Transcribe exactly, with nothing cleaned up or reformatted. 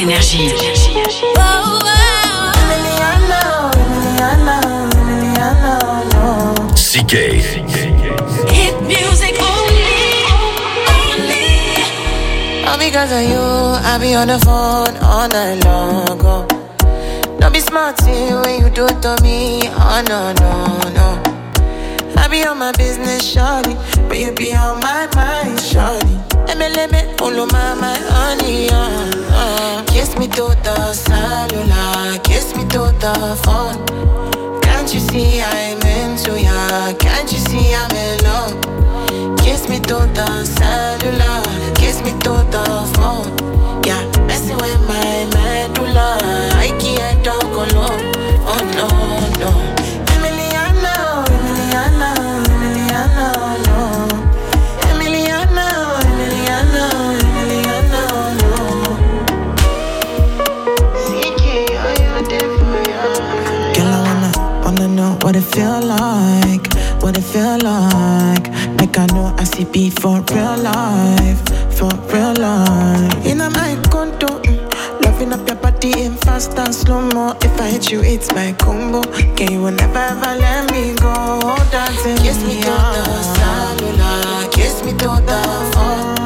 Énergie. Oh, oh. Emiliano, Emiliano, Emiliano, no. C K. Hit music only, only. All because of you, I be on the phone all night long. Oh. Don't be smart when you do it to me. Oh no, no, no. I be on my business, shawty, but you be on my mind, shawty. M L M, all of my, my honey, uh, uh. Kiss me to the cellular, kiss me to the phone. Can't you see I'm into ya? Can't you see I'm in love? Kiss me to the cellular, kiss me to the phone. Yeah, messing with my medulla, I can't talk alone. Oh no, no. Emiliano, Emiliano, Emiliano, no. Emiliano, Emiliano, Emiliano, no. C K, are you there for ya? Girl, I wanna, wanna know what it feel like, what it feel like. Make I know I see B for real life, for real life. In a my condo, mm, loving up your body in fast and slow mo. If I hit you, it's my combo. Can you never ever let me go? Dancing kiss me to the cellular, kiss me to the phone.